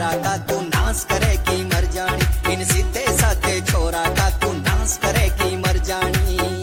छोरा का तू नाश करेगी मर जानी, इन सीधे साधे छोरा का तू नाश करेगी मर जानी।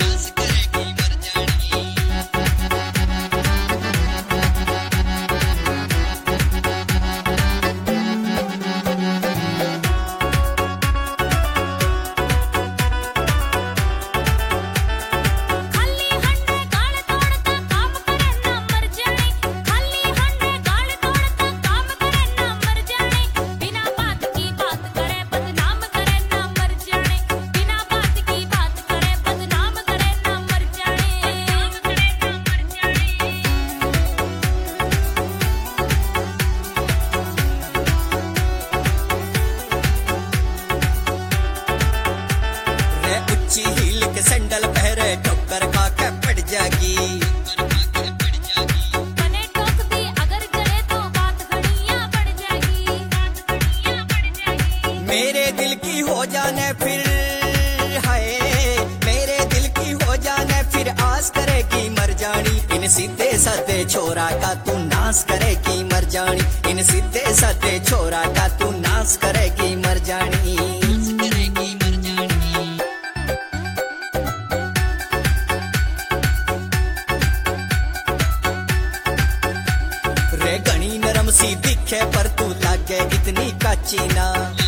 हील के सैंडल पहरे ठोकर खा के पड़ जाएगी, तने ठोक दी अगर चले तो बात घड़ियां पड़ जाएगी। मेरे दिल की हो जाने फिर हाय, मेरे दिल की हो जाने फिर आस करेगी मर जानी, इन सीधे साधे छोरा का तू नाश करेगी मर जानी, इन सीधे साधे छोरा का तू नाश करेगी मर जानी। घनी नरम सी दिखे पर तू लागे इतनी काची ना,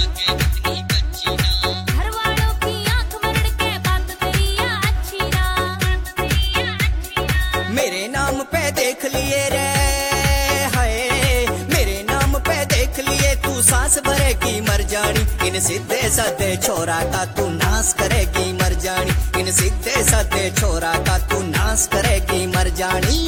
घर वालों की आंख मरड़ के बात करिया अच्छी ना। मेरे नाम पे देख लिए रे हाय, मेरे नाम पे देख लिए तू सांस भरेगी मर जानी, इन सीधे साधे छोरा का तू नाश करेगी मर जानी, इन सीधे साधे छोरा का तू नाश करेगी मर जानी।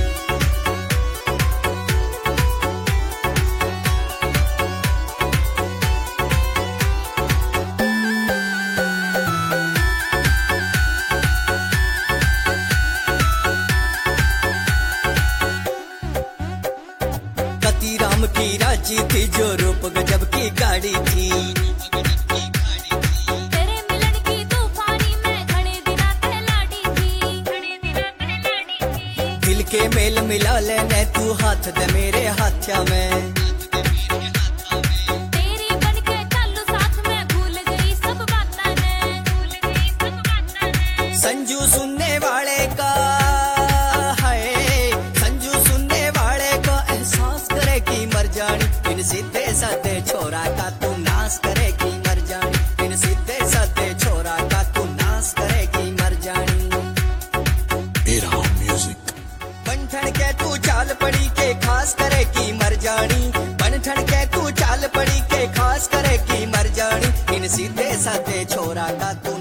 राम की राजी थी जो रूप गजब की गाड़ी थी, तेरे मिलन की तूफानी में घने दिना लाडी थी। दिल के मेल मिला लेने तू हाथ दे मेरे हाथ्या में, तेरी बन के चालू साथ में भूल गई सब बातां ने। संजू सुनने वाले का हाय, संजू सुनने वाले का एहसास करेगी मर जानी, इन सीधे साधे छोरा का तू नाश करेगी मर जानी, इन सीधे साधे छोरा का तू नाश करेगी मर जानी। बनठन के तू चाल पड़ी के खास करेगी मर जानी, बनठन के तू चाल पड़ी के खास करेगी मर जानी, इन सीधे साधे छोरा का तू